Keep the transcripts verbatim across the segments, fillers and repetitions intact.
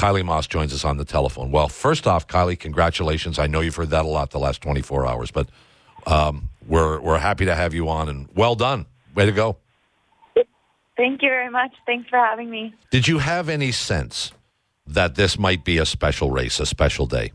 Kylie Moss joins us on the telephone. Well, first off, Kylie, congratulations. I know you've heard that a lot the last twenty-four hours, but um, we're we're happy to have you on, and well done. Way to go. Thank you very much. Thanks for having me. Did you have any sense that this might be a special race, a special day?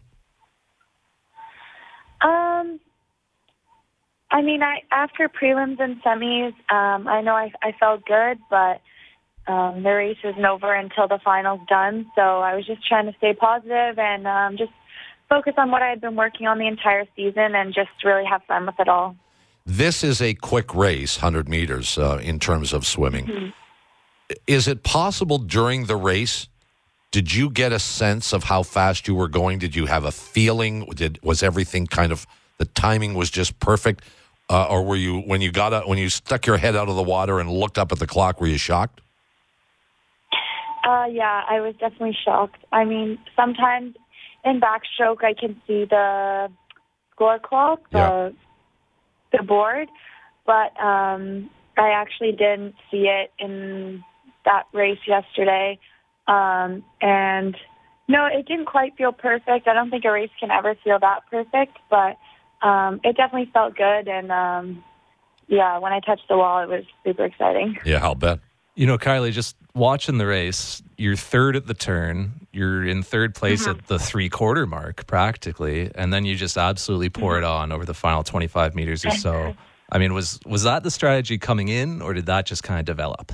Um, I mean, I after prelims and semis, um, I know I, I felt good, but um, the race isn't over until the final's done. So I was just trying to stay positive and um, just focus on what I had been working on the entire season and just really have fun with it all. This is a quick race, one hundred meters, uh, in terms of swimming. Mm-hmm. Is it possible during the race, did you get a sense of how fast you were going? Did you have a feeling? Did was everything kind of, the timing was just perfect? Uh, or were you, when you got out, when you stuck your head out of the water and looked up at the clock, were you shocked? Uh, yeah, I was definitely shocked. I mean, sometimes in backstroke, I can see the score clock, the, yeah. the board, but um, I actually didn't see it in that race yesterday. Um, and no, it didn't quite feel perfect. I don't think a race can ever feel that perfect, but um, it definitely felt good. And um, yeah, when I touched the wall, it was super exciting. Yeah, I'll bet. You know, Kylie, just watching the race, you're third at the turn, you're in third place mm-hmm. at the three-quarter mark, practically, and then you just absolutely pour mm-hmm. it on over the final twenty-five meters or so. I mean, was was that the strategy coming in, or did that just kind of develop?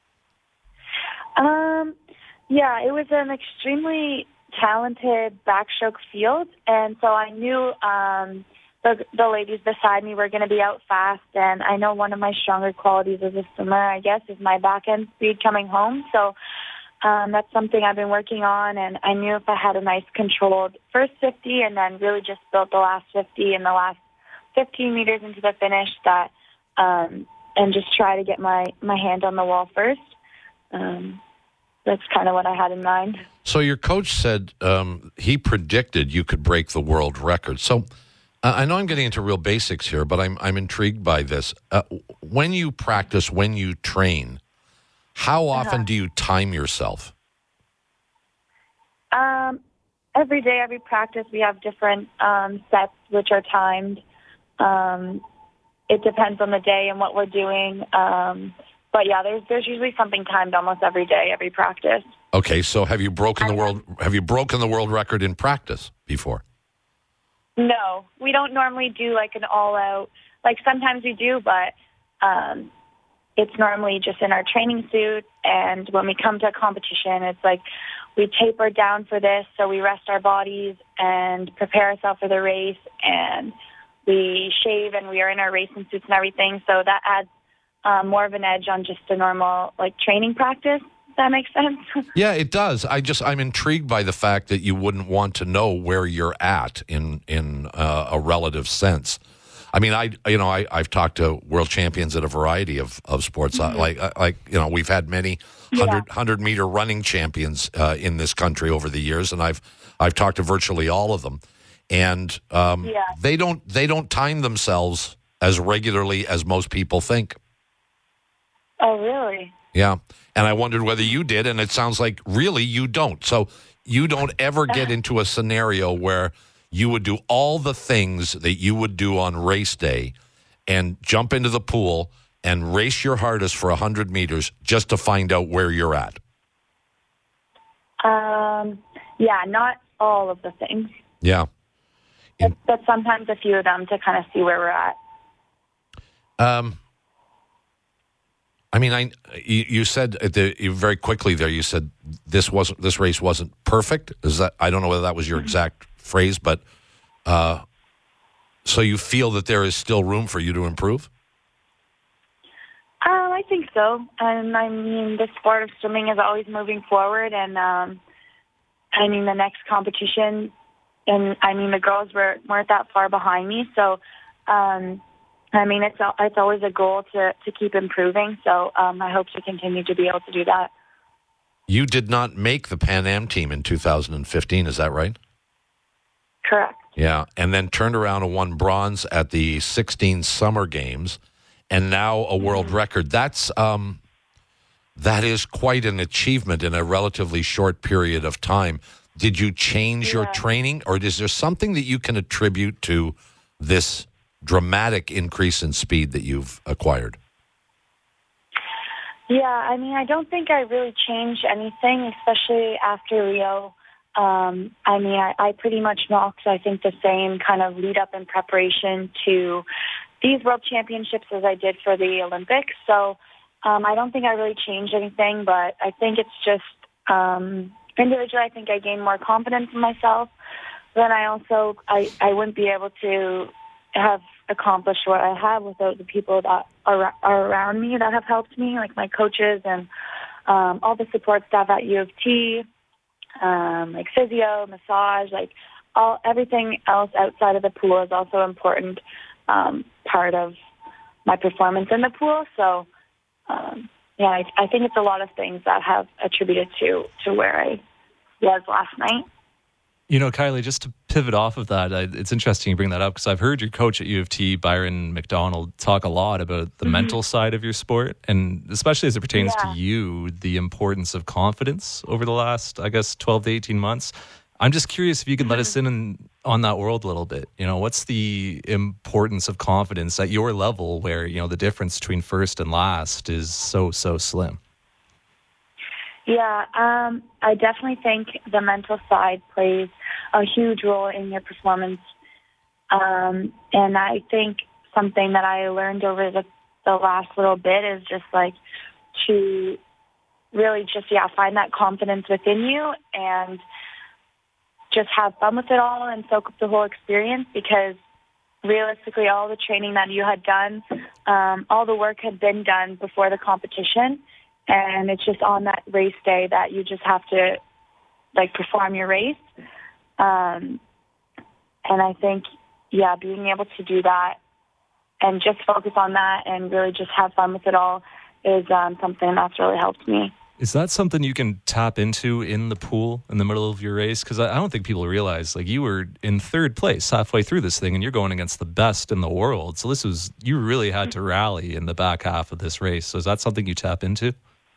Um, yeah, it was an extremely talented backstroke field, and so I knew um, the, the ladies beside me were going to be out fast, and I know one of my stronger qualities as a swimmer, I guess, is my back-end speed coming home, so um, that's something I've been working on, and I knew if I had a nice controlled first fifty and then really just built the last fifty and the last fifteen meters into the finish, that um, and just try to get my, my hand on the wall first. Um, that's kind of what I had in mind. So your coach said um, he predicted you could break the world record. So uh, I know I'm getting into real basics here, but I'm I'm intrigued by this. Uh, when you practice, when you train, how often uh-huh. do you time yourself? Um, every day, every practice, we have different um, sets which are timed. Um, it depends on the day and what we're doing. Um, but yeah, there's there's usually something timed almost every day, every practice. Okay, so have you broken the world? Have you broken the world record in practice before? No, we don't normally do like an all-out. Like sometimes we do, but um, it's normally just in our training suit. And when we come to a competition, it's like we taper down for this, so we rest our bodies and prepare ourselves for the race, and we shave and we are in our racing suits and everything. So that adds um, more of an edge on just a normal like training practice. That makes sense. Yeah, it does. I just I'm intrigued by the fact that you wouldn't want to know where you're at in in uh, a relative sense. I mean, I you know I I've talked to world champions at a variety of of sports. Mm-hmm. Like like you know we've had many hundred yeah. hundred meter running champions uh, in this country over the years, and I've I've talked to virtually all of them, and um, yeah. they don't they don't time themselves as regularly as most people think. Oh, really? Yeah. And I wondered whether you did, and it sounds like really you don't. So you don't ever get into a scenario where you would do all the things that you would do on race day and jump into the pool and race your hardest for one hundred meters just to find out where you're at. Um. Yeah, not all of the things. Yeah. In, but, but sometimes a few of them to kind of see where we're at. Um. I mean, I you, you said the, you very quickly there. You said this wasn't this race wasn't perfect. Is that I don't know whether that was your exact phrase, but uh, so you feel that there is still room for you to improve? Uh, I think so. And I mean, the sport of swimming is always moving forward, and um, I mean, the next competition, and I mean, the girls were weren't that far behind me, so. Um, I mean, it's it's always a goal to, to keep improving, so um, I hope to continue to be able to do that. You did not make the Pan Am team in two thousand fifteen, is that right? Correct. Yeah, and then turned around and won bronze at the sixteen Summer Games, and now a world mm-hmm. record. That's um, that is quite an achievement in a relatively short period of time. Did you change Yeah. your training, or is there something that you can attribute to this dramatic increase in speed that you've acquired? Yeah, I mean, I don't think I really changed anything, especially after Rio. Um, I mean, I, I pretty much knocked, I think, the same kind of lead up in preparation to these World Championships as I did for the Olympics. So um, I don't think I really changed anything, but I think it's just um, individually, I think I gained more confidence in myself. Then I also, I, I wouldn't be able to have accomplished what I have without the people that are, are around me that have helped me, like my coaches and um, all the support staff at U of T, um, like physio, massage, like all everything else outside of the pool is also important um, part of my performance in the pool. So, um, yeah, I, I think it's a lot of things that have attributed to, to where I was last night. You know, Kylie, just to pivot off of that, I, it's interesting you bring that up because I've heard your coach at U of T, Byron McDonald, talk a lot about the mm-hmm. mental side of your sport, and especially as it pertains yeah. to you, the importance of confidence over the last, I guess, twelve to eighteen months. I'm just curious if you could let us in on, on that world a little bit. You know, what's the importance of confidence at your level where, you know, the difference between first and last is so, so slim? Yeah, um, I definitely think the mental side plays a huge role in your performance. Um, and I think something that I learned over the, the last little bit is just like to really just, yeah, find that confidence within you and just have fun with it all and soak up the whole experience, because realistically all the training that you had done, um, all the work had been done before the competition. And it's just on that race day that you just have to, like, perform your race. Um, and I think, yeah, being able to do that and just focus on that and really just have fun with it all is um, something that's really helped me. Is that something you can tap into in the pool in the middle of your race? Because I don't think people realize, like, you were in third place halfway through this thing and you're going against the best in the world. So this was, you really had to rally in the back half of this race. So is that something you tap into?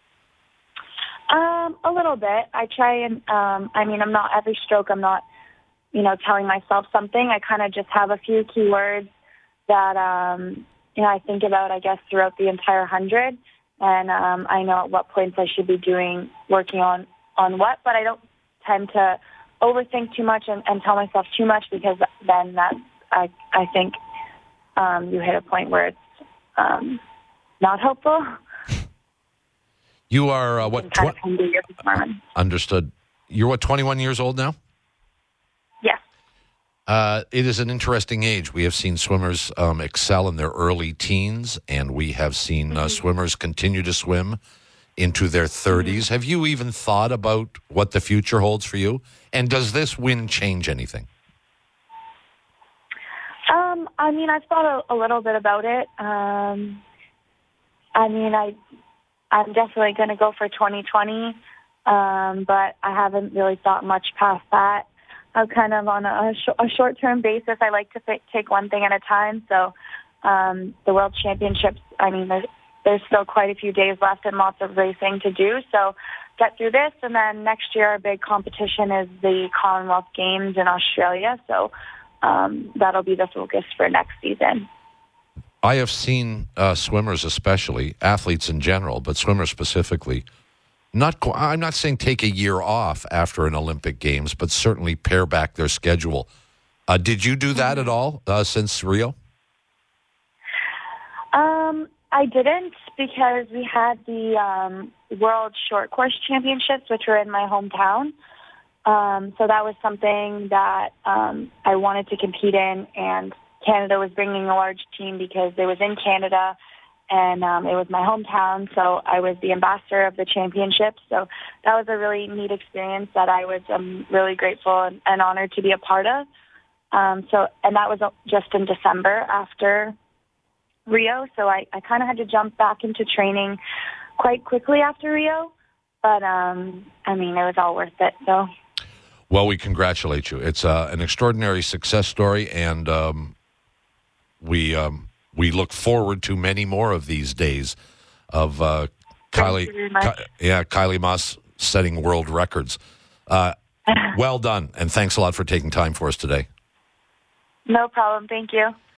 Um, a little bit. I try and, um, I mean, I'm not every stroke, I'm not, you know, telling myself something. I kind of just have a few keywords that, um, you know, I think about, I guess, throughout the entire hundred. And um, I know at what points I should be doing, working on, on what, but I don't tend to overthink too much and, and tell myself too much, because then that, I, I think um, you hit a point where it's um, not helpful. You are uh, what? Tw- your understood. You're what? twenty-one years old now. Yes. Uh, it is an interesting age. We have seen swimmers um, excel in their early teens, and we have seen uh, mm-hmm. swimmers continue to swim into their thirties. Mm-hmm. Have you even thought about what the future holds for you? And does this win change anything? Um, I mean, I've thought a, a little bit about it. Um, I mean, I. I'm definitely going to go for twenty twenty, um, but I haven't really thought much past that. I'm kind of on a, sh- a short-term basis. I like to th- take one thing at a time. So um, the World Championships, I mean, there's, there's still quite a few days left and lots of racing to do. So get through this, and then next year our big competition is the Commonwealth Games in Australia. So um, that'll be the focus for next season. I have seen uh, swimmers, especially athletes in general, but swimmers specifically, not. Co- I'm not saying take a year off after an Olympic Games, but certainly pare back their schedule. Uh, did you do that at all uh, since Rio? Um, I didn't, because we had the um, World Short Course Championships, which were in my hometown. Um, so that was something that um, I wanted to compete in, and Canada was bringing a large team because it was in Canada, and um, it was my hometown, so I was the ambassador of the championship. So that was a really neat experience that I was um, really grateful and, and honored to be a part of. Um, so, and that was just in December after Rio, so I, I kind of had to jump back into training quite quickly after Rio, but um, I mean, it was all worth it, so. Well, we congratulate you. It's uh, an extraordinary success story, and um, we um, we look forward to many more of these days of uh, Kylie, Thank you very much. Ky- yeah, Kylie Moss setting world records. Uh, well done, and thanks a lot for taking time for us today. No problem. Thank you.